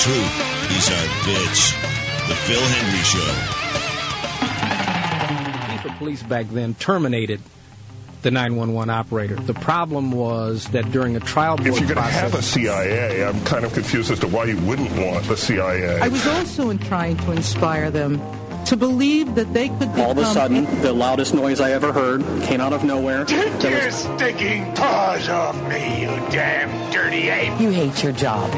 truth. He's our bitch. The Phil Hendry Show. Chief of police back then terminated the 911 operator. The problem was that during a trial board process... If you're going to have a CIA, I'm kind of confused as to why you wouldn't want the CIA. I was also trying to inspire them to believe that they could become... All of a sudden, the loudest noise I ever heard came out of nowhere. Take your stinking paws off me, you damn dirty ape. You hate your job.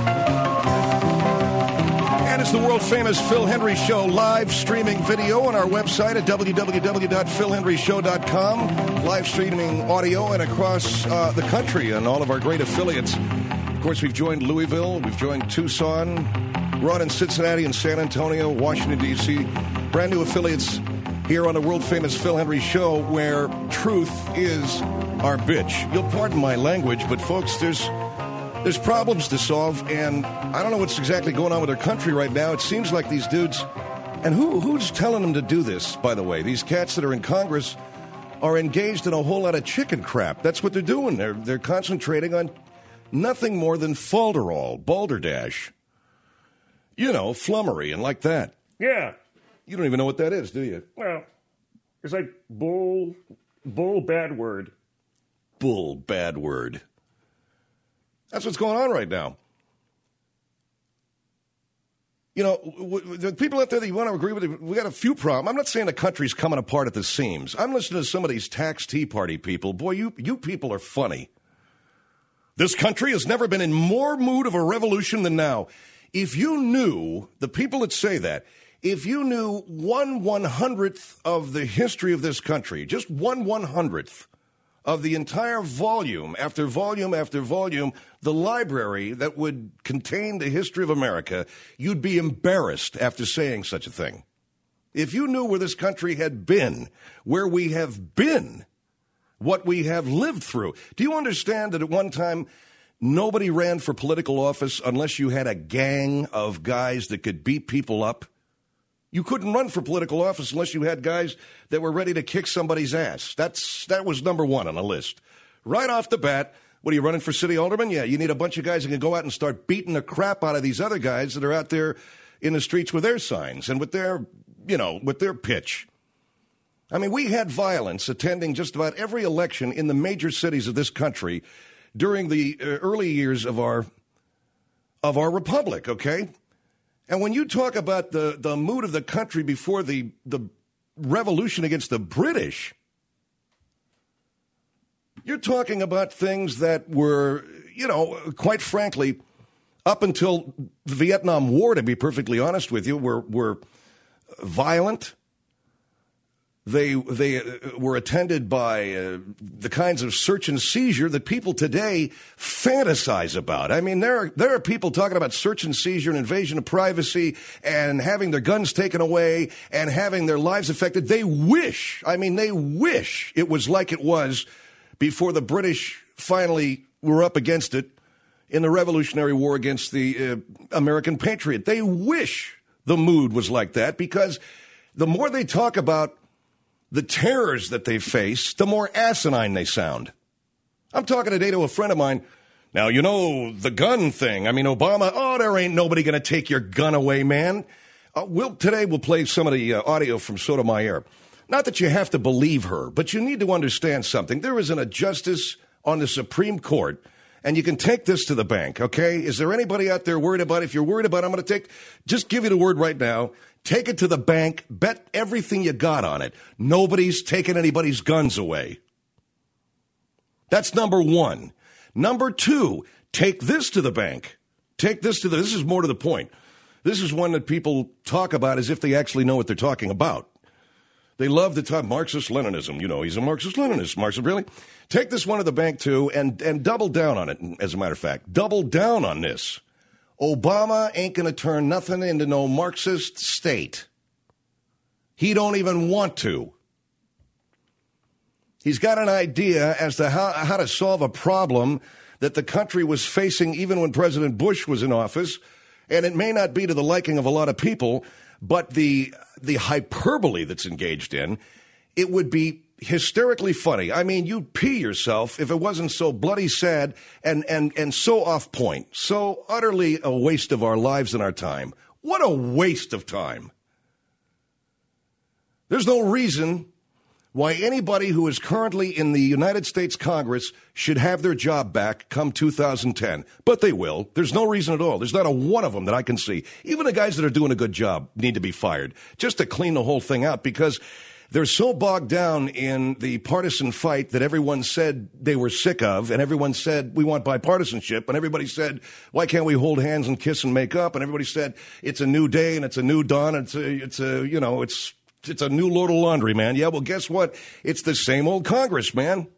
And it's the world-famous Phil Hendry Show live streaming video on our website at www.philhendryshow.com. Live streaming audio and across the country and all of our great affiliates. Of course, we've joined Louisville, we've joined Tucson, we're on in Cincinnati and San Antonio, Washington, D.C. Brand new affiliates here on the world-famous Phil Hendry Show where truth is our bitch. You'll pardon my language, but folks, there's problems to solve, and I don't know what's exactly going on with our country right now. It seems like these dudes, and who's telling them to do this, by the way? These cats that are in Congress are engaged in a whole lot of chicken crap. That's what they're doing. They're concentrating on nothing more than falderall, balderdash. You know, flummery and like that. Yeah. You don't even know what that is, do you? Well, it's like bull, bad word. Bull, bad word. That's what's going on right now. You know, the people out there that you want to agree with, we got a few problems. I'm not saying the country's coming apart at the seams. I'm listening to some of these tax Tea Party people. Boy, you people are funny. This country has never been in more mood of a revolution than now. If you knew, the people that say that, if you knew 1/100th of the history of this country, just 1/100th of the entire volume after volume after volume, the library that would contain the history of America, you'd be embarrassed after saying such a thing. If you knew where this country had been, where we have been, what we have lived through. Do you understand that at one time, nobody ran for political office unless you had a gang of guys that could beat people up? You couldn't run for political office unless you had guys that were ready to kick somebody's ass. That was number one on the list. Right off the bat, what are you running for city alderman? Yeah, you need a bunch of guys that can go out and start beating the crap out of these other guys that are out there in the streets with their signs and with their, with their pitch. I mean, we had violence attending just about every election in the major cities of this country during the early years of our republic, okay? And when you talk about the mood of the country before the revolution against the British, you're talking about things that were, quite frankly, up until the Vietnam War, to be perfectly honest with you, were violent. They were attended by the kinds of search and seizure that people today fantasize about. I mean, there are people talking about search and seizure and invasion of privacy and having their guns taken away and having their lives affected. They wish it was like it was before the British finally were up against it in the Revolutionary War against the American Patriot. They wish the mood was like that because the more they talk about the terrors that they face, the more asinine they sound. I'm talking today to a friend of mine. Now, the gun thing. I mean, Obama, there ain't nobody going to take your gun away, man. Today we'll play some of the audio from Sotomayor. Not that you have to believe her, but you need to understand something. There isn't a justice on the Supreme Court, and you can take this to the bank, okay? Is there anybody out there worried about it? If you're worried about it, I'm going to just give you the word right now. Take it to the bank. Bet everything you got on it. Nobody's taking anybody's guns away. That's number one. Number two, take this to the bank. This is more to the point. This is one that people talk about as if they actually know what they're talking about. They love the talk Marxist-Leninism. He's a Marxist-Leninist. Marxist, really? Take this one to the bank, too, and double down on it, as a matter of fact. Double down on this. Obama ain't going to turn nothing into no Marxist state. He don't even want to. He's got an idea as to how to solve a problem that the country was facing even when President Bush was in office, and it may not be to the liking of a lot of people, but the hyperbole that's engaged in, it would be hysterically funny. I mean, you'd pee yourself if it wasn't so bloody sad and so off point. So utterly a waste of our lives and our time. What a waste of time. There's no reason why anybody who is currently in the United States Congress should have their job back come 2010. But they will. There's no reason at all. There's not a one of them that I can see. Even the guys that are doing a good job need to be fired just to clean the whole thing out, because they're so bogged down in the partisan fight that everyone said they were sick of, and everyone said we want bipartisanship, and everybody said why can't we hold hands and kiss and make up, and everybody said it's a new day and it's a new dawn, and it's a new load of laundry, man. Yeah, well, guess what? It's the same old Congress, man.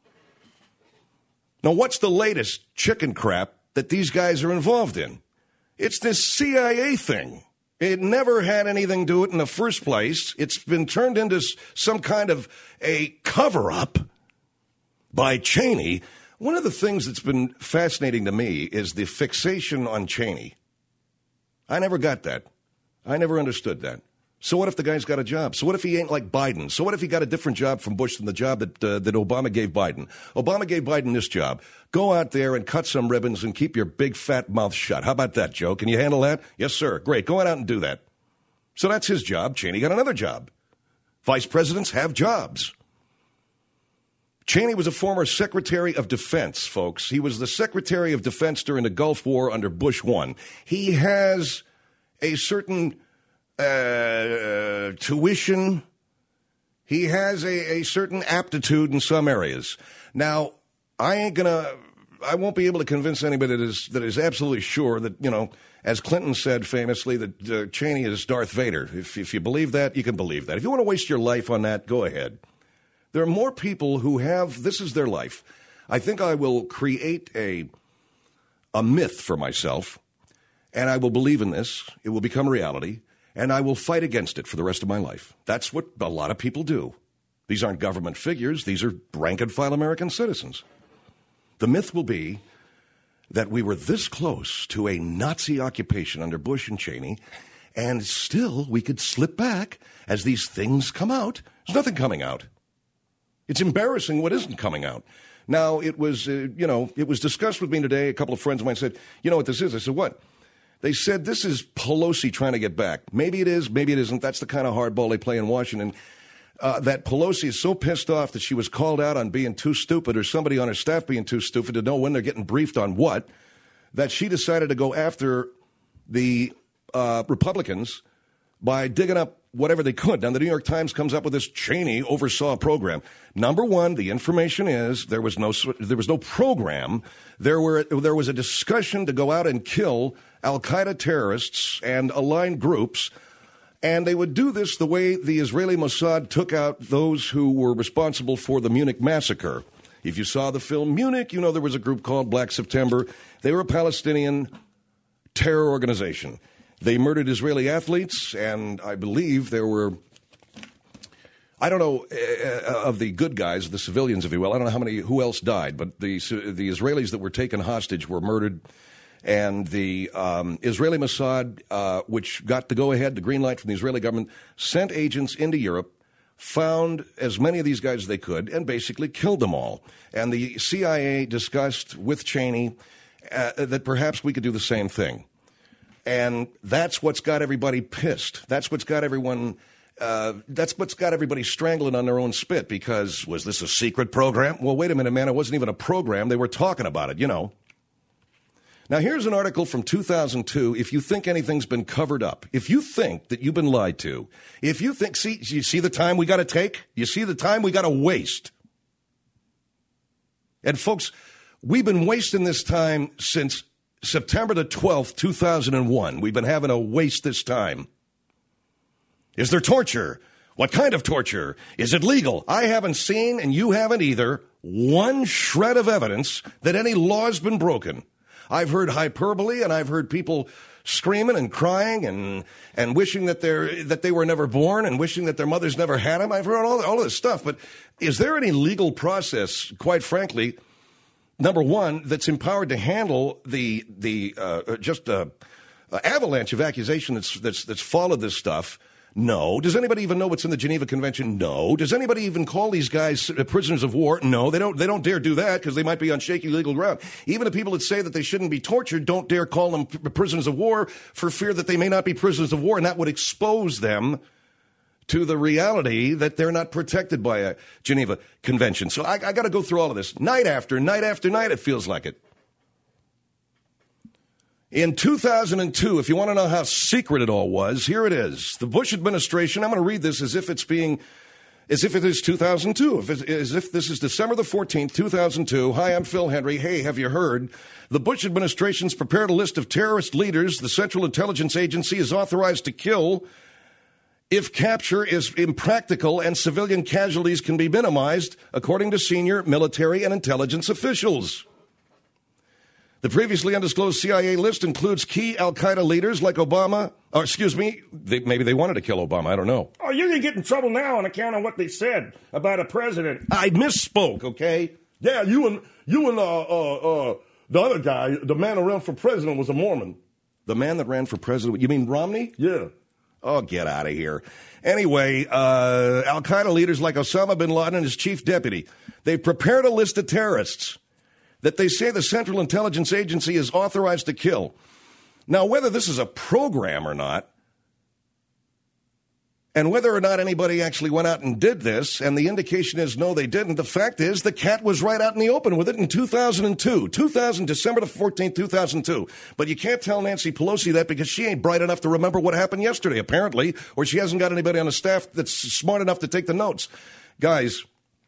Now, what's the latest chicken crap that these guys are involved in? It's this CIA thing. It never had anything to do it in the first place. It's been turned into some kind of a cover-up by Cheney. One of the things that's been fascinating to me is the fixation on Cheney. I never got that. I never understood that. So what if the guy's got a job? So what if he ain't like Biden? So what if he got a different job from Bush than the job that Obama gave Biden? Obama gave Biden this job. Go out there and cut some ribbons and keep your big fat mouth shut. How about that, Joe? Can you handle that? Yes, sir. Great. Go on out and do that. So that's his job. Cheney got another job. Vice presidents have jobs. Cheney was a former Secretary of Defense, folks. He was the Secretary of Defense during the Gulf War under Bush 1. He has a certain tuition. He has a certain aptitude in some areas. Now, I won't be able to convince anybody that is absolutely sure that, as Clinton said famously, that Cheney is Darth Vader. If you believe that, you can believe that. If you want to waste your life on that, go ahead. There are more people who have, this is their life. I think I will create a myth for myself, and I will believe in this. It will become reality. And I will fight against it for the rest of my life. That's what a lot of people do. These aren't government figures. These are rank-and-file American citizens. The myth will be that we were this close to a Nazi occupation under Bush and Cheney, and still we could slip back as these things come out. There's nothing coming out. It's embarrassing what isn't coming out. Now, it was discussed with me today. A couple of friends of mine said, you know what this is? I said, what? They said this is Pelosi trying to get back. Maybe it is, maybe it isn't. That's the kind of hardball they play in Washington. That Pelosi is so pissed off that she was called out on being too stupid, or somebody on her staff being too stupid to know when they're getting briefed on what, that she decided to go after the Republicans by digging up whatever they could. Now, the New York Times comes up with this Cheney oversaw program. Number one, the information is there was no program. There was a discussion to go out and kill al-Qaeda terrorists and aligned groups, and they would do this the way the Israeli Mossad took out those who were responsible for the Munich massacre. If you saw the film Munich, you know there was a group called Black September. They were a Palestinian terror organization. They murdered Israeli athletes, and I believe there were, I don't know, of the good guys, the civilians, if you will. I don't know who else died, but the Israelis that were taken hostage were murdered. And the Israeli Mossad, which got the go-ahead, the green light from the Israeli government, sent agents into Europe, found as many of these guys as they could, and basically killed them all. And the CIA discussed with Cheney that perhaps we could do the same thing. And that's what's got everybody pissed. That's what's got everyone. That's what's got everybody strangling on their own spit. Because was this a secret program? Well, wait a minute, man. It wasn't even a program. They were talking about it, Now, here's an article from 2002. If you think anything's been covered up, if you think that you've been lied to, if you think, you see the time we got to take? You see the time we got to waste? And folks, we've been wasting this time since September the 12th, 2001. We've been having to waste this time. Is there torture? What kind of torture? Is it legal? I haven't seen, and you haven't either, one shred of evidence that any law has been broken. I've heard hyperbole, and I've heard people screaming and crying and wishing that they were never born and wishing that their mothers never had them. I've heard all of this stuff. But is there any legal process, quite frankly, number one, that's empowered to handle the avalanche of accusation that's followed this stuff? No. Does anybody even know what's in the Geneva Convention? No. Does anybody even call these guys prisoners of war? No. They don't dare do that because they might be on shaky legal ground. Even the people that say that they shouldn't be tortured don't dare call them prisoners of war for fear that they may not be prisoners of war, and that would expose them to the reality that they're not protected by a Geneva Convention. So I got to go through all of this. Night after night, it feels like it. In 2002, if you want to know how secret it all was, here it is. The Bush administration, I'm going to read this as if it is 2002, as if this is December the 14th, 2002. Hi, I'm Phil Hendry. Hey, have you heard? The Bush administration's prepared a list of terrorist leaders the Central Intelligence Agency is authorized to kill if capture is impractical and civilian casualties can be minimized, according to senior military and intelligence officials. The previously undisclosed CIA list includes key al-Qaeda leaders like Obama, or maybe they wanted to kill Obama, I don't know. Oh, you're going to get in trouble now on account of what they said about a president. I misspoke, okay? Yeah, you and the other guy, the man who ran for president, was a Mormon. The man that ran for president, you mean Romney? Yeah. Oh, get out of here. Anyway, al-Qaeda leaders like Osama bin Laden and his chief deputy, they've prepared a list of terrorists that they say the Central Intelligence Agency is authorized to kill. Now, whether this is a program or not, and whether or not anybody actually went out and did this, and the indication is no, they didn't, the fact is the cat was right out in the open with it in 2002. December the 14th, 2002. But you can't tell Nancy Pelosi that because she ain't bright enough to remember what happened yesterday, apparently, or she hasn't got anybody on the staff that's smart enough to take the notes. Guys,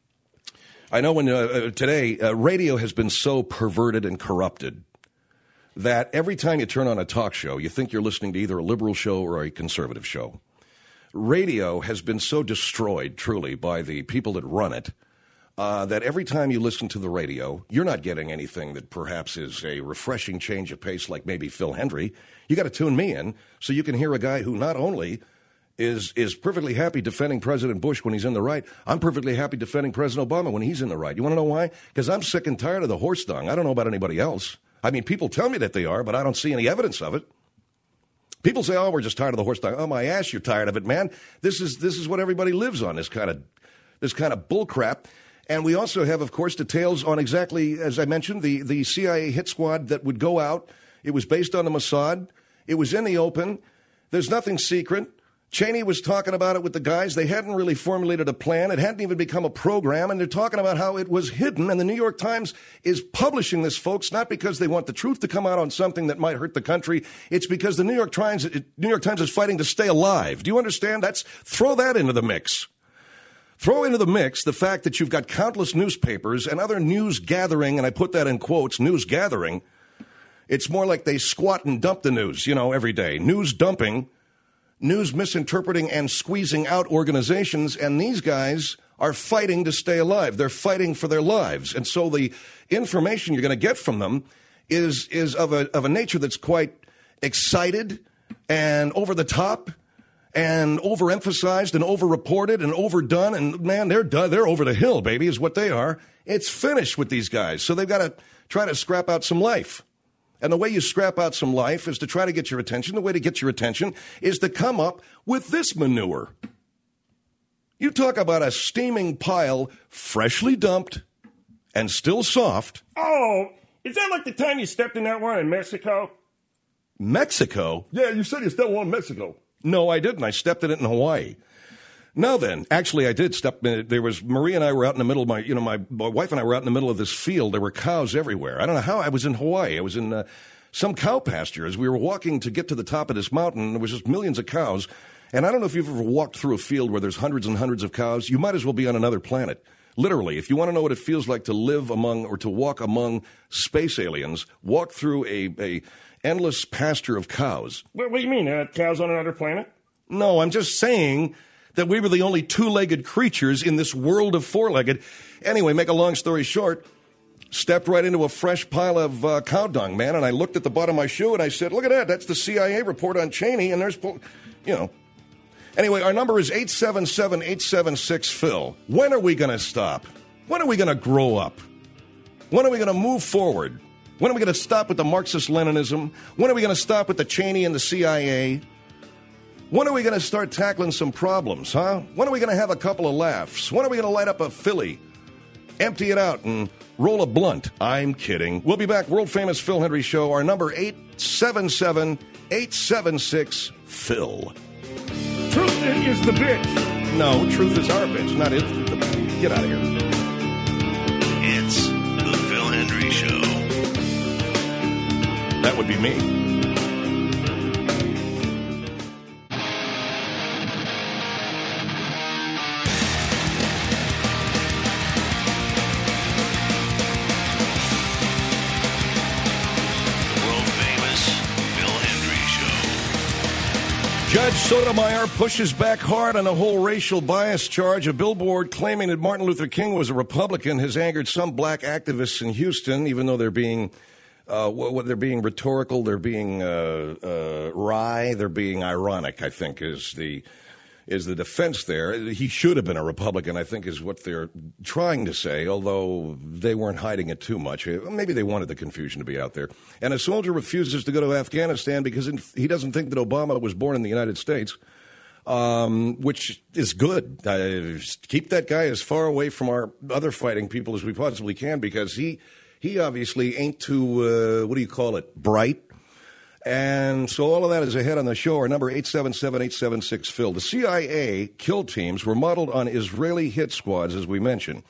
I know when today radio has been so perverted and corrupted that every time you turn on a talk show, you think you're listening to either a liberal show or a conservative show. Radio has been so destroyed, truly, by the people that run it, that every time you listen to the radio, you're not getting anything that perhaps is a refreshing change of pace like maybe Phil Hendry. You got to tune me in so you can hear a guy who not only is perfectly happy defending President Bush when he's in the right. I'm perfectly happy defending President Obama when he's in the right. You want to know why? Because I'm sick and tired of the horse dung. I don't know about anybody else. I mean, people tell me that they are, but I don't see any evidence of it. People say, oh, we're just tired of the horse dung. Oh, my ass, you're tired of it, man. This is what everybody lives on, this kind of bull crap. And we also have, of course, details on exactly, as I mentioned, the CIA hit squad that would go out. It was based on the Mossad. It was in the open. There's nothing secret. Cheney was talking about it with the guys. They hadn't really formulated a plan. It hadn't even become a program, and they're talking about how it was hidden. And the New York Times is publishing this, folks, not because they want the truth to come out on something that might hurt the country. It's because the New York Times is fighting to stay alive. Do you understand? Throw that into the mix. Throw into the mix the fact that you've got countless newspapers and other news gathering, and I put that in quotes, news gathering. It's more like they squat and dump the news, every day. News dumping. News misinterpreting and squeezing out organizations, and these guys are fighting to stay alive. They're fighting for their lives. And so the information you're going to get from them is of a nature that's quite excited and over the top and overemphasized and overreported and overdone. And, man, they're done. They're over the hill, baby, is what they are. It's finished with these guys. So they've got to try to scrap out some life. And the way you scrap out some life is to try to get your attention. The way to get your attention is to come up with this manure. You talk about a steaming pile, freshly dumped and still soft. Oh, is that like the time you stepped in that one in Mexico? Mexico? Yeah, you said you stepped one in Mexico. No, I didn't. I stepped in it in Hawaii. Now then, actually, I did step in. There was Maria and I were out in the middle of my wife and I were out in the middle of this field. There were cows everywhere. I don't know how I was in Hawaii. I was in some cow pasture as we were walking to get to the top of this mountain. There was just millions of cows. And I don't know if you've ever walked through a field where there's hundreds and hundreds of cows. You might as well be on another planet. Literally, if you want to know what it feels like to live among or to walk among space aliens, walk through a endless pasture of cows. What do you mean, cows on another planet? No, I'm just saying that we were the only two-legged creatures in this world of four-legged. Anyway, make a long story short, stepped right into a fresh pile of cow dung, man, and I looked at the bottom of my shoe and I said, look at that, that's the CIA report on Cheney, and there's, Anyway, our number is 877-876-PHIL. When are we going to stop? When are we going to grow up? When are we going to move forward? When are we going to stop with the Marxist-Leninism? When are we going to stop with the Cheney and the CIA? When are we going to start tackling some problems, huh? When are we going to have a couple of laughs? When are we going to light up a Philly, empty it out, and roll a blunt? I'm kidding. We'll be back. World-famous Phil Hendrie Show. Our number, 877-876-PHIL. Truth is the bitch. No, truth is our bitch, not it. Get out of here. It's the Phil Hendrie Show. That would be me. Judge Sotomayor pushes back hard on the whole racial bias charge. A billboard claiming that Martin Luther King was a Republican has angered some black activists in Houston, even though they're being they're being rhetorical, they're being wry, they're being ironic, I think, is the defense there. He should have been a Republican, I think, is what they're trying to say, although they weren't hiding it too much. Maybe they wanted the confusion to be out there. And a soldier refuses to go to Afghanistan because he doesn't think that Obama was born in the United States, which is good. Keep that guy as far away from our other fighting people as we possibly can, because he obviously ain't too, bright. And so all of that is ahead on the show. Our number, 877-876-PHIL. The CIA kill teams were modeled on Israeli hit squads, as we mentioned.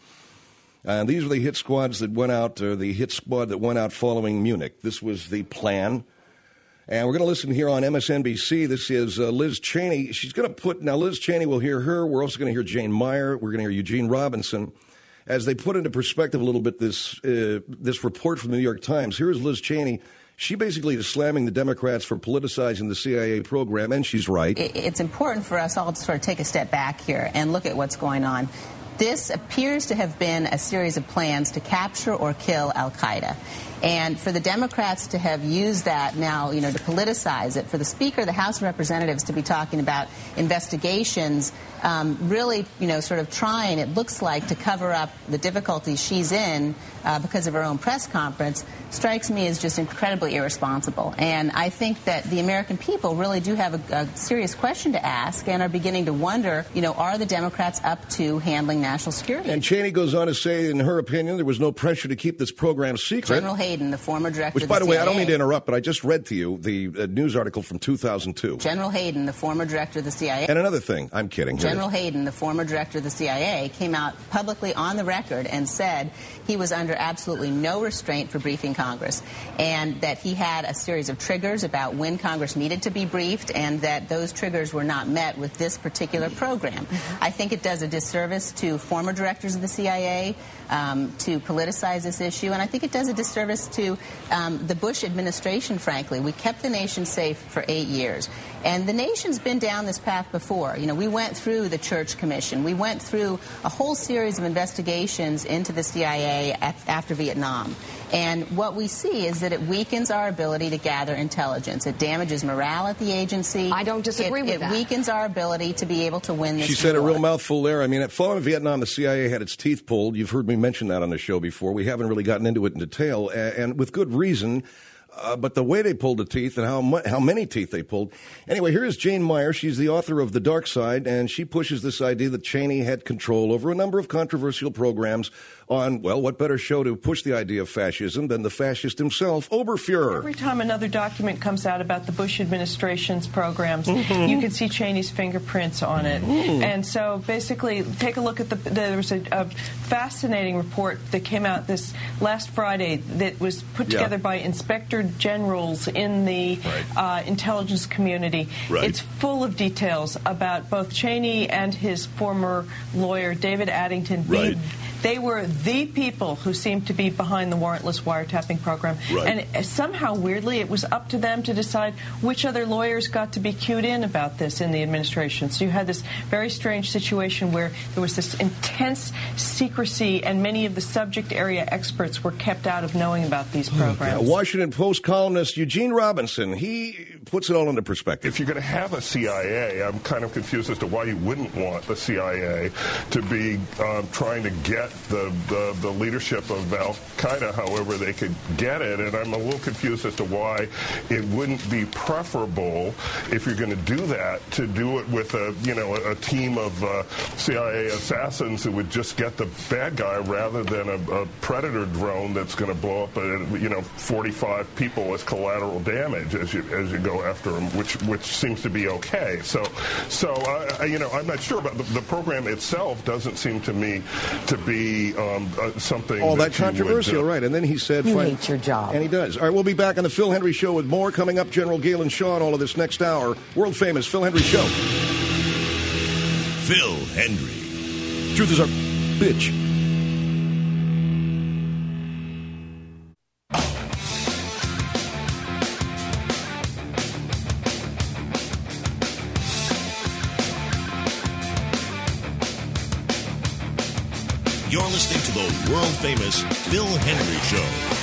And these were the hit squads that went out, the hit squad that went out following Munich. This was the plan. And we're going to listen here on MSNBC. This is Liz Cheney. She's going to now Liz Cheney, will hear her. We're also going to hear Jane Meyer. We're going to hear Eugene Robinson. As they put into perspective a little bit this report from the New York Times, here is Liz Cheney. She basically is slamming the Democrats for politicizing the CIA program, and she's right. It's important for us all to sort of take a step back here and look at what's going on. This appears to have been a series of plans to capture or kill al-Qaeda. And for the Democrats to have used that now, to politicize it, for the Speaker of the House of Representatives to be talking about investigations, really, sort of trying, it looks like, to cover up the difficulties she's in because of her own press conference, strikes me as just incredibly irresponsible. And I think that the American people really do have a serious question to ask and are beginning to wonder, are the Democrats up to handling national security? And Cheney goes on to say, in her opinion, there was no pressure to keep this program secret. General Hayden, the former director of the CIA. Which, by the way, I don't mean to interrupt, but I just read to you the news article from 2002. General Hayden, the former director of the CIA. And another thing, I'm kidding. General Hayden, the former director of the CIA, came out publicly on the record and said he was under absolutely no restraint for briefing Congress, and that he had a series of triggers about when Congress needed to be briefed, and that those triggers were not met with this particular program. I think it does a disservice to former directors of the CIA to politicize this issue, and I think it does a disservice to the Bush administration, frankly. We kept the nation safe for 8 years. And the nation's been down this path before. We went through the Church Commission. We went through a whole series of investigations into the CIA after Vietnam. And what we see is that it weakens our ability to gather intelligence. It damages morale at the agency. I don't disagree with that. It weakens our ability to be able to win this war. She said a real mouthful there. I mean, following Vietnam, the CIA had its teeth pulled. You've heard me mention that on the show before. We haven't really gotten into it in detail, and with good reason. But the way they pulled the teeth and how many teeth they pulled. Anyway, here is Jane Meyer. She's the author of The Dark Side, and she pushes this idea that Cheney had control over a number of controversial programs on, well, what better show to push the idea of fascism than the fascist himself, Oberfuhrer. Every time another document comes out about the Bush administration's programs, you can see Cheney's fingerprints on it. And so basically, take a look at there was a fascinating report that came out this last Friday that was put together by Inspector Generals in the intelligence community. It's full of details about both Cheney and his former lawyer, David Addington. They were the people who seemed to be behind the warrantless wiretapping program. And somehow, weirdly, it was up to them to decide which other lawyers got to be cued in about this in the administration. So you had this very strange situation where there was this intense secrecy, and many of the subject area experts were kept out of knowing about these programs. Washington Post columnist Eugene Robinson, he puts it all into perspective. If you're going to have a CIA, I'm kind of confused as to why you wouldn't want the CIA to be trying to get the leadership of al-Qaeda however they could get it, and I'm a little confused as to why it wouldn't be preferable, if you're going to do that, to do it with a team of CIA assassins who would just get the bad guy rather than a Predator drone that's going to blow up 45 people as collateral damage as you go after them, which seems to be okay. So I'm not sure, but the program itself doesn't seem to me to be something all that controversial, right? And then he said, "You hate your job," and he does. All right, we'll be back on the Phil Hendrie Show with more coming up. General Galen Shaw and all of this next hour. World famous Phil Hendrie Show. Phil Hendrie. Truth is our bitch. You're listening to the world-famous Phil Hendrie Show.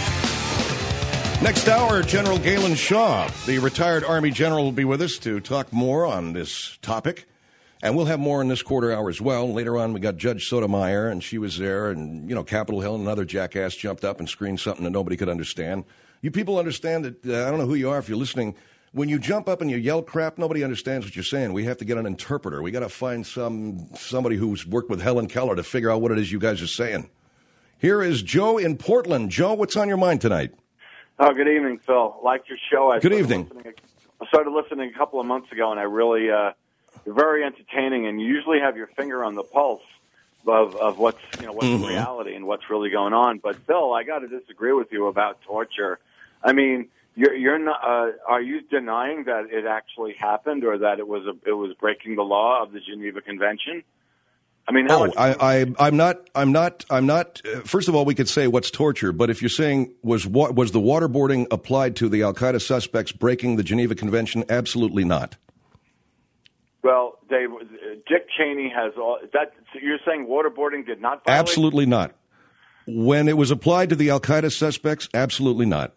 Next hour, General Galen Shaw, the retired Army general, will be with us to talk more on this topic. And we'll have more in this quarter hour as well. Later on, we got Judge Sotomayor, and she was there. And, Capitol Hill, another jackass jumped up and screamed something that nobody could understand. You people understand that, I don't know who you are if you're listening. When you jump up and you yell crap, nobody understands what you're saying. We have to get an interpreter. We got to find somebody who's worked with Helen Keller to figure out what it is you guys are saying. Here is Joe in Portland. Joe, what's on your mind tonight? Oh, good evening, Phil. Liked your show. Good evening. I started listening a couple of months ago, and I really, you're very entertaining, and you usually have your finger on the pulse of what's the reality and what's really going on. But Phil, I got to disagree with you about torture. I mean, you're not. Are you denying that it actually happened, or that it was breaking the law of the Geneva Convention? I mean, I'm not. First of all, we could say what's torture, but if you're saying was the waterboarding applied to the Al Qaeda suspects breaking the Geneva Convention? Absolutely not. Well, Dave, Dick Cheney has all that. So you're saying waterboarding did not violate? Absolutely not. When it was applied to the Al Qaeda suspects, absolutely not.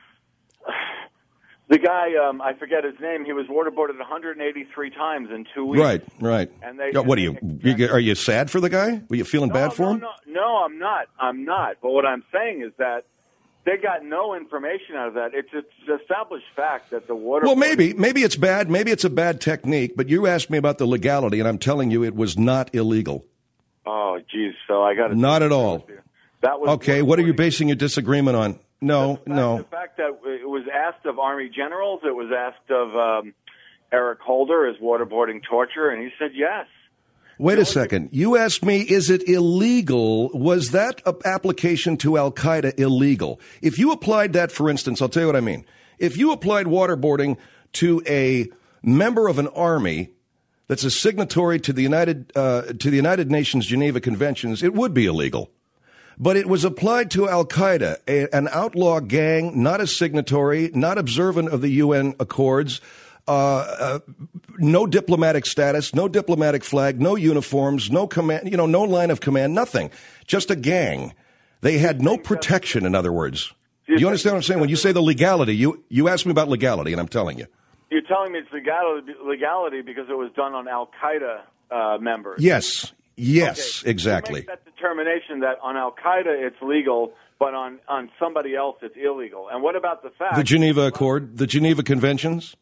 The guy, I forget his name. He was waterboarded 183 times in 2 weeks. Right. And are you sad for the guy? Were you feeling bad for him? No, I'm not. But what I'm saying is that they got no information out of that. It's established fact that the water. Well, maybe it's bad. Maybe it's a bad technique. But you asked me about the legality, and I'm telling you, it was not illegal. Oh, geez. So I got to. Not at all. That was okay. What are you basing your disagreement on? No. The fact that it was asked of Army generals, it was asked of Eric Holder, is waterboarding torture, and he said yes. Wait a second. You asked me, is it illegal? Was that application to Al-Qaeda illegal? If you applied that, for instance, I'll tell you what I mean. If you applied waterboarding to a member of an army that's a signatory to the United Nations Geneva Conventions, it would be illegal. But it was applied to Al-Qaeda, an outlaw gang, not a signatory, not observant of the UN Accords, no diplomatic status, no diplomatic flag, no uniforms, no command, no line of command, nothing. Just a gang. They had no protection, in other words. Do you understand what I'm saying? When you say the legality, you asked me about legality, and I'm telling you. You're telling me it's legality because it was done on Al-Qaeda members. Yes, okay. Exactly. You make that determination that on Al-Qaeda it's legal, but on somebody else it's illegal. And what about the fact... The Geneva Accord, the Geneva Conventions?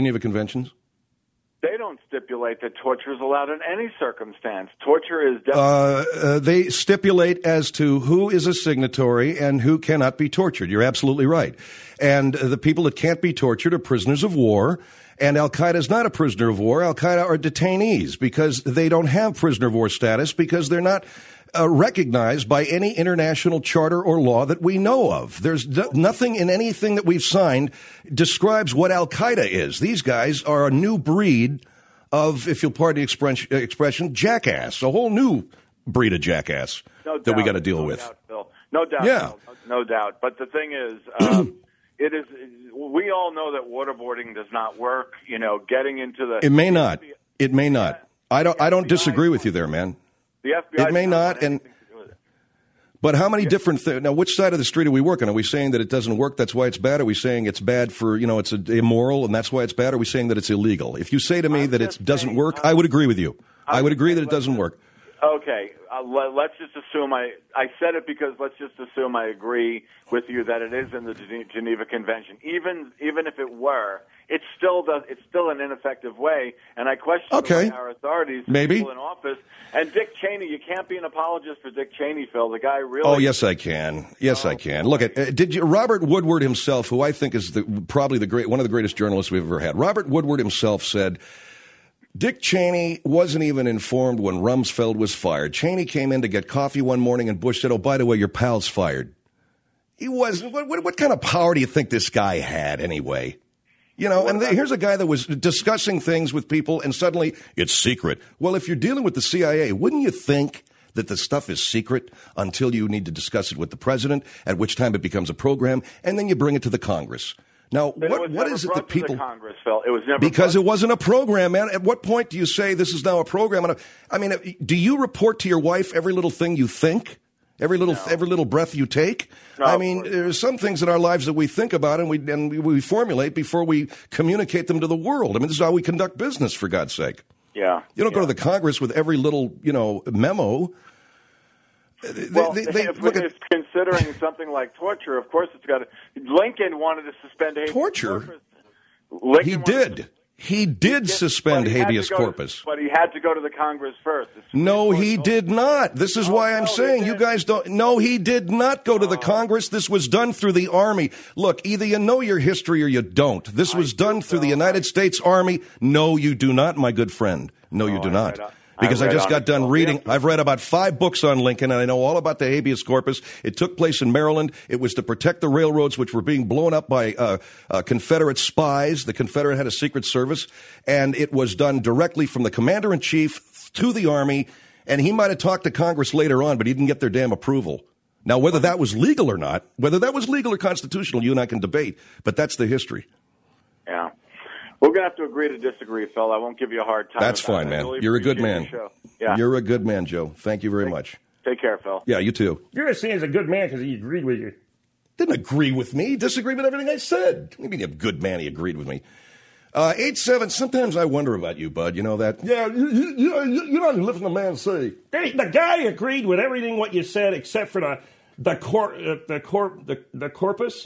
They don't stipulate that torture is allowed in any circumstance. Torture is definitely... They stipulate as to who is a signatory and who cannot be tortured. You're absolutely right. And the people that can't be tortured are prisoners of war. And Al-Qaeda is not a prisoner of war. Al-Qaeda are detainees because they don't have prisoner of war status because they're not recognized by any international charter or law that we know of. There's nothing in anything that we've signed describes what Al-Qaeda is. These guys are a new breed of, if you'll pardon the expression, jackass, a whole new breed of jackass that we got to deal with. No doubt. Yeah. No doubt. But the thing is... It is. We all know that waterboarding does not work. Getting into the. It may not. It may not. I don't disagree with you there, man. The FBI. It may not. But how many different things? Now, which side of the street are we working? Are we saying that it doesn't work? That's why it's bad. Are we saying it's bad for it's immoral and that's why it's bad? Are we saying that it's illegal? If you say to me that it doesn't work, I would agree with you. I would agree that it doesn't work. Okay, let's just assume I said it because let's just assume I agree with you that it is in the Geneva Convention. Even if it were, it's still an ineffective way. And I question our authorities, people in office, and Dick Cheney. You can't be an apologist for Dick Cheney, Phil. The guy really. Oh, yes, I can. Yes, I can. Look at Robert Woodward himself, who I think is probably one of the greatest journalists we've ever had. Robert Woodward himself said, Dick Cheney wasn't even informed when Rumsfeld was fired. Cheney came in to get coffee one morning, and Bush said, "Oh, by the way, your pal's fired." He wasn't. What kind of power do you think this guy had anyway? You know, and here's a guy that was discussing things with people, and suddenly it's secret. Well, if you're dealing with the CIA, wouldn't you think that the stuff is secret until you need to discuss it with the president, at which time it becomes a program, and then you bring it to the Congress? Now, what is it that people? Congress, Phil. It was never because it wasn't a program, man. At what point do you say this is now a program? I mean, do you report to your wife every little thing you think, every little breath you take? No, I mean, there's some things in our lives that we think about and we formulate before we communicate them to the world. I mean, this is how we conduct business, for God's sake. Yeah. You don't go to the Congress with every little memo. If considering something like torture, of course it's got to. Lincoln wanted to suspend habeas torture. Corpus. He did suspend habeas corpus. But he had to go to the Congress first. No, he did not. This is why I'm saying you guys don't. No, he did not go to the Congress. This was done through the Army. Look, either you know your history or you don't. This was done through the United States Army. No, you do not, my good friend. No, you do not. Because I just got done reading. I've read about 5 books on Lincoln, and I know all about the habeas corpus. It took place in Maryland. It was to protect the railroads, which were being blown up by Confederate spies. The Confederate had a secret service, and it was done directly from the commander-in-chief to the Army, and he might have talked to Congress later on, but he didn't get their damn approval. Now, whether that was legal or not, whether that was legal or constitutional, you and I can debate, but that's the history. Yeah. We're going to have to agree to disagree, Phil. I won't give you a hard time. That's fine, man. Really You're a good man. Yeah. You're a good man, Joe. Thank you very much. Take care, Phil. Yeah, you too. You're just saying he's a good man because he agreed with you. Didn't agree with me. Disagreed with everything I said. What do you mean a good man? He agreed with me. 8-7. Sometimes I wonder about you, bud. You know that? Yeah, you don't even listen to man say. The guy agreed with everything what you said except for the corpus.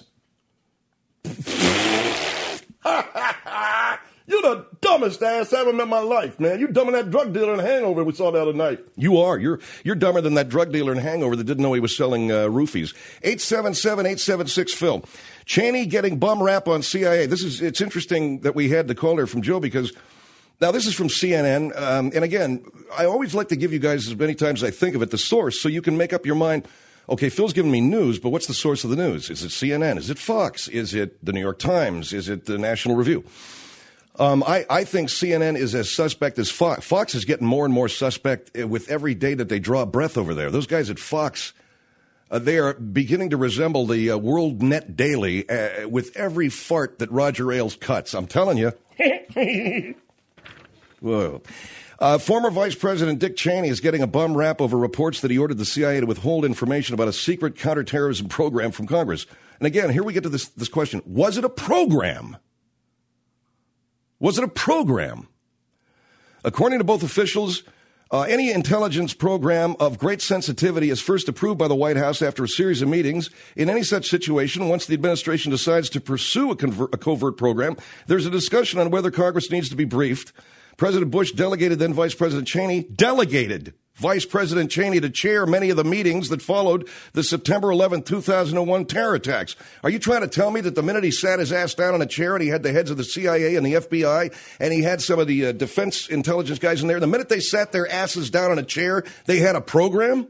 You're the dumbest ass I ever met in my life, man. You're dumber than that drug dealer in Hangover we saw the other night. You are. You're dumber than that drug dealer in Hangover that didn't know he was selling roofies. 877-876-PHIL. Cheney getting bum rap on CIA. It's interesting that we had the caller from Joe because now this is from CNN. And again, I always like to give you guys as many times as I think of it the source so you can make up your mind. Okay, Phil's giving me news, but what's the source of the news? Is it CNN? Is it Fox? Is it the New York Times? Is it the National Review? I think CNN is as suspect as Fox. Fox is getting more and more suspect with every day that they draw breath over there. Those guys at Fox, they are beginning to resemble the World Net Daily with every fart that Roger Ailes cuts. I'm telling you. Whoa. Former Vice President Dick Cheney is getting a bum rap over reports that he ordered the CIA to withhold information about a secret counterterrorism program from Congress. And again, here we get to this question. Was it a program? Was it a program? According to both officials, any intelligence program of great sensitivity is first approved by the White House after a series of meetings. In any such situation, once the administration decides to pursue a covert program, there's a discussion on whether Congress needs to be briefed. President Bush delegated then Vice President Cheney to chair many of the meetings that followed the September 11, 2001 terror attacks. Are you trying to tell me that the minute he sat his ass down in a chair and he had the heads of the CIA and the FBI and he had some of the defense intelligence guys in there, the minute they sat their asses down in a chair, they had a program?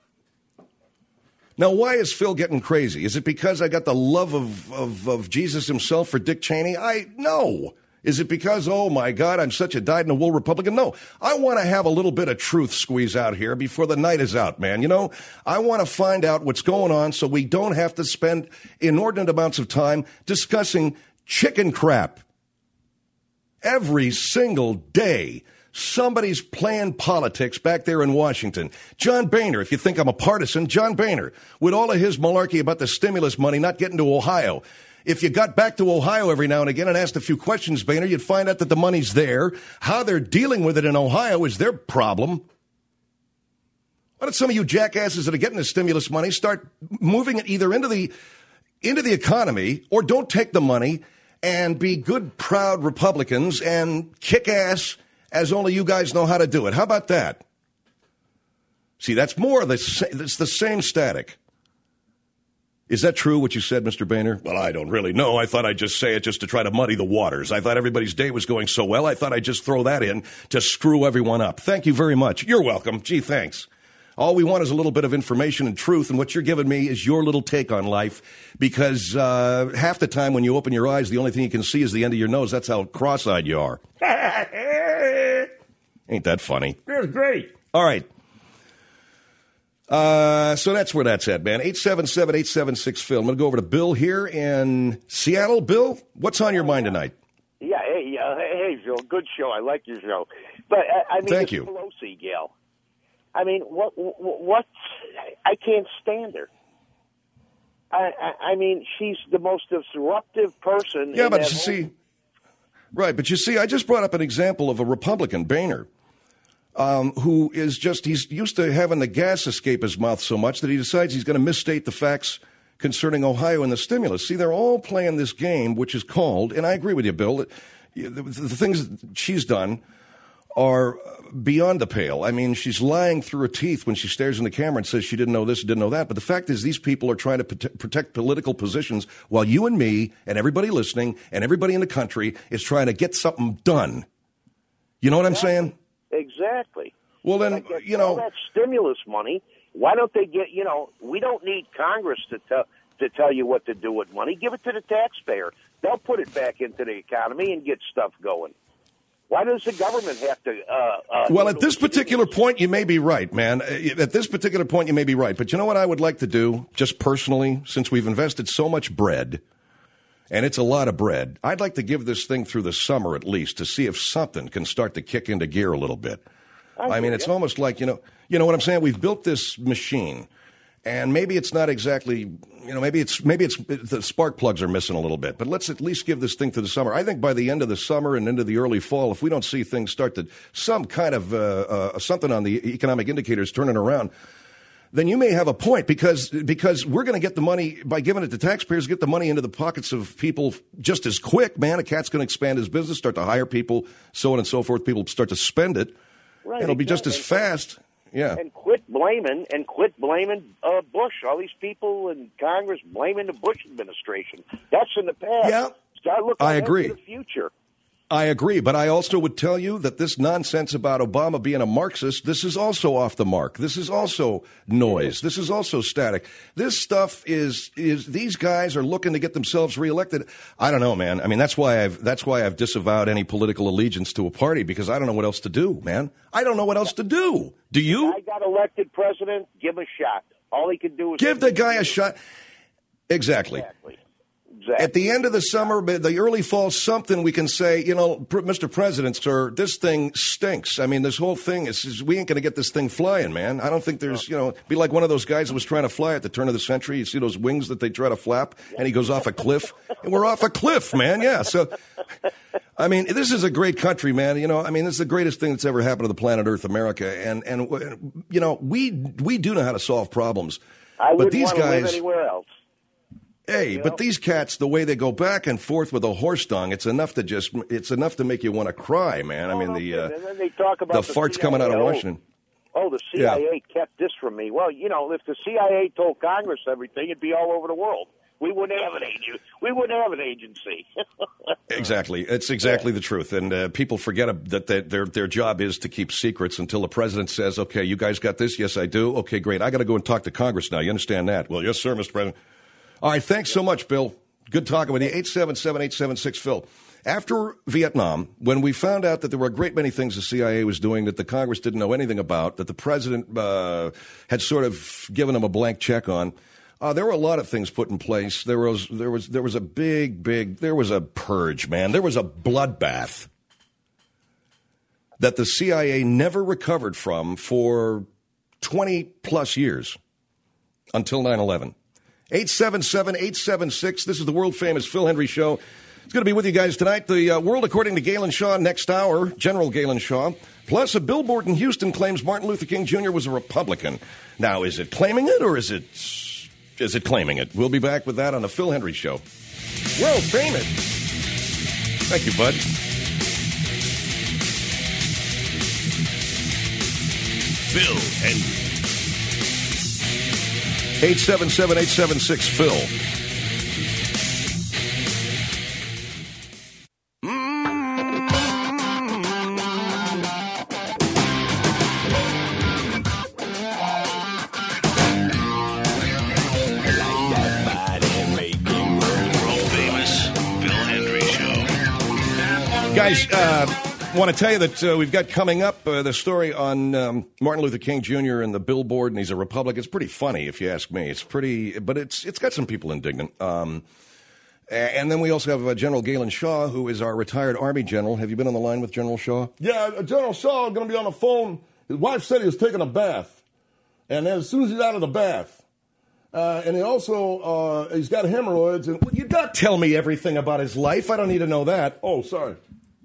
Now, why is Phil getting crazy? Is it because I got the love of Jesus himself for Dick Cheney? No. Is it because, oh, my God, I'm such a dyed-in-the-wool Republican? No. I want to have a little bit of truth squeeze out here before the night is out, man. You know, I want to find out what's going on so we don't have to spend inordinate amounts of time discussing chicken crap. Every single day, somebody's playing politics back there in Washington. John Boehner, if you think I'm a partisan, John Boehner, with all of his malarkey about the stimulus money not getting to Ohio. If you got back to Ohio every now and again and asked a few questions, Boehner, you'd find out that the money's there. How they're dealing with it in Ohio is their problem. Why don't some of you jackasses that are getting the stimulus money start moving it either into the economy, or don't take the money and be good, proud Republicans and kick ass as only you guys know how to do it. How about that? See, that's more of it's the same static. Is that true, what you said, Mr. Boehner? Well, I don't really know. I thought I'd just say it just to try to muddy the waters. I thought everybody's day was going so well, I thought I'd just throw that in to screw everyone up. Thank you very much. You're welcome. Gee, thanks. All we want is a little bit of information and truth, and what you're giving me is your little take on life, because half the time when you open your eyes, the only thing you can see is the end of your nose. That's how cross-eyed you are. Ain't that funny? That's great. All right. So that's where that's at, man. 877-876-PHIL. I'm going to go over to Bill here in Seattle. Bill, what's on your mind tonight? Yeah, hey, Phil, good show. I like your show. But, I mean, Thank you. Pelosi gal. I mean, what? I can't stand her. I mean, she's the most disruptive person. Yeah, but you see, right, but you see, I just brought up an example of a Republican, Boehner, who is he's used to having the gas escape his mouth so much that he decides he's going to misstate the facts concerning Ohio and the stimulus. See, they're all playing this game, which is called, and I agree with you, Bill, that the things that she's done are beyond the pale. I mean, she's lying through her teeth when she stares in the camera and says she didn't know this, didn't know that. But the fact is, these people are trying to protect political positions while you and me and everybody listening and everybody in the country is trying to get something done. You know what I'm saying? Exactly. Well, then, all that stimulus money, why don't they get, we don't need Congress to tell you what to do with money. Give it to the taxpayer. They'll put it back into the economy and get stuff going. Why does the government have to? Well, at this particular point, you may be right, man. At this particular point, you may be right. But you know what I would like to do, just personally, since we've invested so much bread, and it's a lot of bread, I'd like to give this thing through the summer at least to see if something can start to kick into gear a little bit. I mean, it's almost like, you know what I'm saying? We've built this machine, and maybe it's not exactly, maybe it's the spark plugs are missing a little bit. But let's at least give this thing through the summer. I think by the end of the summer and into the early fall, if we don't see things start to some kind of something on the economic indicators turning around, then you may have a point, because we're going to get the money by giving it to taxpayers, get the money into the pockets of people just as quick, man. A cat's going to expand his business, start to hire people, so on and so forth. People start to spend it. Right, it'll be just as fast. Yeah. And quit blaming Bush. All these people in Congress blaming the Bush administration. That's in the past. Yeah. Start looking I agree. to the future. I agree, but I also would tell you that this nonsense about Obama being a Marxist, this is also off the mark. This is also noise. This is also static. This stuff is these guys are looking to get themselves reelected. I don't know, man. I mean, that's why I've disavowed any political allegiance to a party, because I don't know what else to do, man. I don't know what else to do. Do you? I got elected president. Give a shot. All he can do is give the guy a shot. Exactly. At the end of the summer, the early fall, something we can say, Mr. President, sir, this thing stinks. I mean, this whole thing is we ain't going to get this thing flying, man. I don't think there's, be like one of those guys that was trying to fly at the turn of the century. You see those wings that they try to flap, and he goes off a cliff, and we're off a cliff, man. Yeah. So, I mean, this is a great country, man. This is the greatest thing that's ever happened to the planet Earth, America. And we do know how to solve problems. But these guys live anywhere else. Hey, but these cats, the way they go back and forth with a horse dung, it's enough to make you want to cry, man. I mean, and then they talk about the farts coming out of Washington. Oh, the CIA kept this from me. Well, if the CIA told Congress everything, it'd be all over the world. We wouldn't have an agency. Exactly. It's exactly the truth. And people forget that their job is to keep secrets until the president says, okay, you guys got this? Yes, I do. Okay, great. I got to go and talk to Congress now. You understand that? Well, yes, sir, Mr. President. All right, thanks so much, Bill. Good talking with you. 877-876-PHIL. After Vietnam, when we found out that there were a great many things the CIA was doing that the Congress didn't know anything about, that the president had sort of given them a blank check on, there were a lot of things put in place. There was a big purge, man. There was a bloodbath that the CIA never recovered from for 20-plus years until 9/11. 877-876. This is the world-famous Phil Hendry Show. It's going to be with you guys tonight. The World According to Galen Shaw next hour, General Galen Shaw. Plus, a billboard in Houston claims Martin Luther King Jr. was a Republican. Now, is it claiming it or is it claiming it? We'll be back with that on the Phil Hendry Show. World famous. Thank you, bud. Phil Hendry. 877-876-PHIL. Guys, want to tell you that we've got coming up the story on Martin Luther King Jr. and the billboard, and he's a Republican. It's pretty funny, if you ask me. It's pretty, but it's got some people indignant. And then we also have General Galen Shaw, who is our retired Army general. Have you been on the line with General Shaw? Yeah, General Shaw is going to be on the phone. His wife said he was taking a bath, and then as soon as he's out of the bath, and he also he's got hemorrhoids. And well, you don't tell me everything about his life. I don't need to know that. Oh, sorry.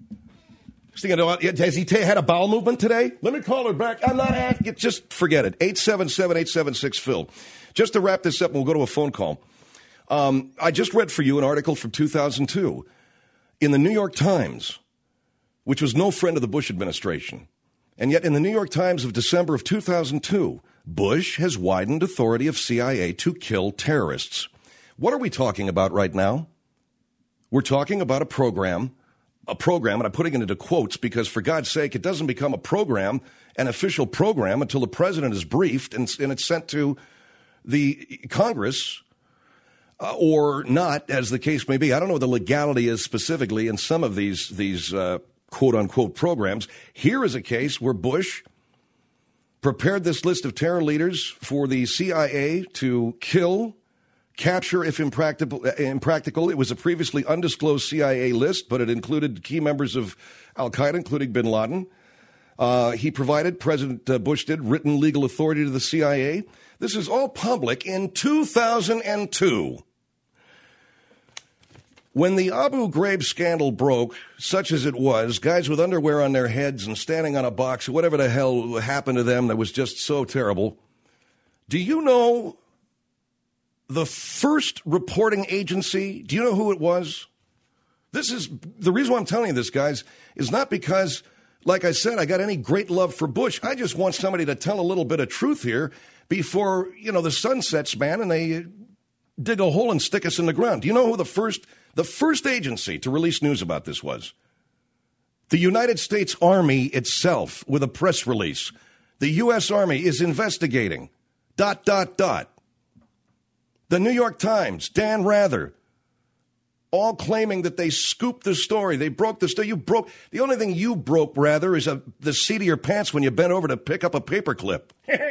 Has he had a bowel movement today? Let me call her back. I'm not asking. Just forget it. 877-876-PHIL. Just to wrap this up, and we'll go to a phone call. I just read for you an article from 2002 in the New York Times, which was no friend of the Bush administration. And yet in the New York Times of December of 2002, Bush has widened authority of CIA to kill terrorists. What are we talking about right now? We're talking about a program, and I'm putting it into quotes because, for God's sake, it doesn't become a program, an official program, until the president is briefed and it's sent to the Congress or not, as the case may be. I don't know what the legality is specifically in some of these quote-unquote programs. Here is a case where Bush prepared this list of terror leaders for the CIA to kill, capture if impractical. It was a previously undisclosed CIA list, but it included key members of al-Qaeda, including bin Laden. He provided, President Bush did, written legal authority to the CIA. This is all public in 2002. When the Abu Ghraib scandal broke, such as it was, guys with underwear on their heads and standing on a box, whatever the hell happened to them that was just so terrible, do you know the first reporting agency? Do you know who it was? This is the reason why I'm telling you this, guys, is not because, like I said, I got any great love for Bush. I just want somebody to tell a little bit of truth here before, the sun sets, man, and they dig a hole and stick us in the ground. Do you know who the first agency to release news about this was? The United States Army itself, with a press release. The U.S. Army is investigating. ... The New York Times, Dan Rather, all claiming that they scooped the story. They broke the story. The only thing you broke, Rather, is the seat of your pants when you bent over to pick up a paperclip.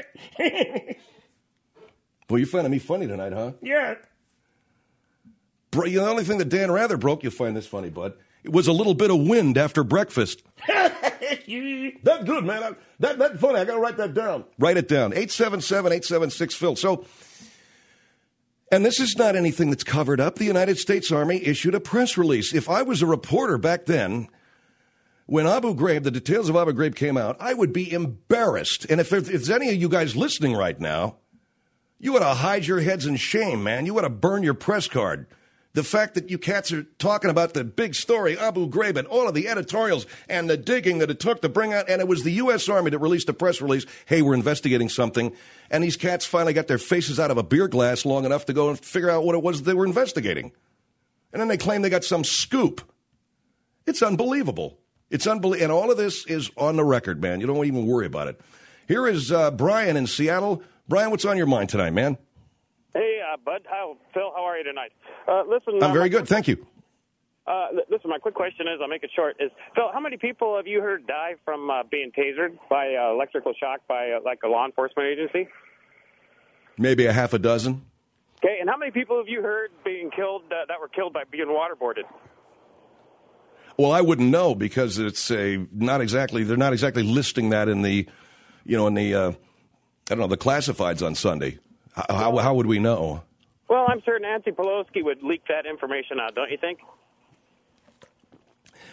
Well, you're finding me funny tonight, huh? Yeah. The only thing that Dan Rather broke, you'll find this funny, bud, it was a little bit of wind after breakfast. That's good, man. That's funny. I got to write that down. Write it down. 877-876-PHIL. So, and this is not anything that's covered up. The United States Army issued a press release. If I was a reporter back then, when Abu Ghraib, the details of Abu Ghraib came out, I would be embarrassed. And if there's any of you guys listening right now, you ought to hide your heads in shame, man. You ought to burn your press card. The fact that you cats are talking about the big story, Abu Ghraib, and all of the editorials and the digging that it took to bring out, and it was the U.S. Army that released a press release, hey, we're investigating something, and these cats finally got their faces out of a beer glass long enough to go and figure out what it was they were investigating. And then they claim they got some scoop. It's unbelievable. And all of this is on the record, man. You don't even worry about it. Here is Brian in Seattle. Brian, what's on your mind tonight, man? Hey, Bud. Phil, how are you tonight? Listen, I'm very good, thank you. Listen, my quick question is, I'll make it short, is, Phil, how many people have you heard die from being tasered by electrical shock by, like, a law enforcement agency? Maybe a half a dozen. Okay, and how many people have you heard being killed that were killed by being waterboarded? Well, I wouldn't know because they're not exactly listing that in the, the classifieds on Sunday. How would we know? Well, I'm certain Nancy Pelosi would leak that information out, don't you think?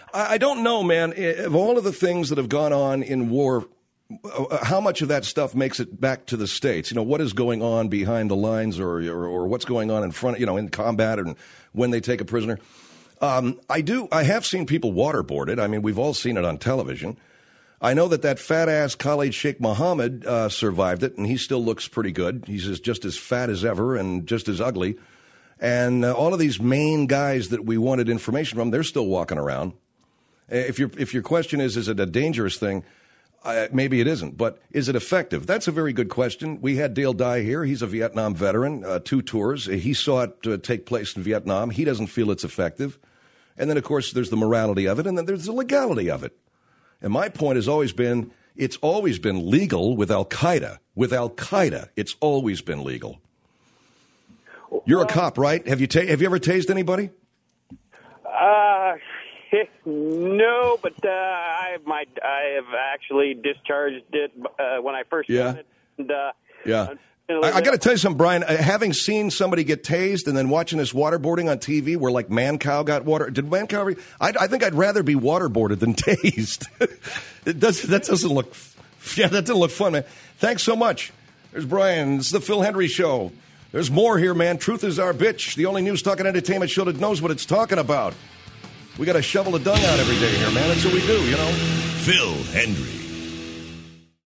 I don't know, man. Of all of the things that have gone on in war, how much of that stuff makes it back to the States? You know, what is going on behind the lines or what's going on in front, in combat and when they take a prisoner? I have seen people waterboarded. I mean, we've all seen it on television. I know that fat-ass Khalid Sheikh Mohammed survived it, and he still looks pretty good. He's just as fat as ever and just as ugly. And all of these main guys that we wanted information from, they're still walking around. If your question is it a dangerous thing? Maybe it isn't, but is it effective? That's a very good question. We had Dale Dye here. He's a Vietnam veteran, 2 tours. He saw it take place in Vietnam. He doesn't feel it's effective. And then, of course, there's the morality of it, and then there's the legality of it. And my point has always been, it's always been legal with Al-Qaeda. With Al-Qaeda, it's always been legal. You're a cop, right? Have you ever tased anybody? No, but I have actually discharged it when I first done it. And, yeah. I got to tell you something, Brian. Having seen somebody get tased and then watching this waterboarding on TV where, like, Mancow got water. Did Mancow? I think I'd rather be waterboarded than tased. That doesn't look fun, man. Thanks so much. There's Brian. This is the Phil Hendry Show. There's more here, man. Truth is our bitch. The only news talking entertainment show that knows what it's talking about. We got to shovel the dung out every day here, man. That's what we do, you know. Phil Hendry.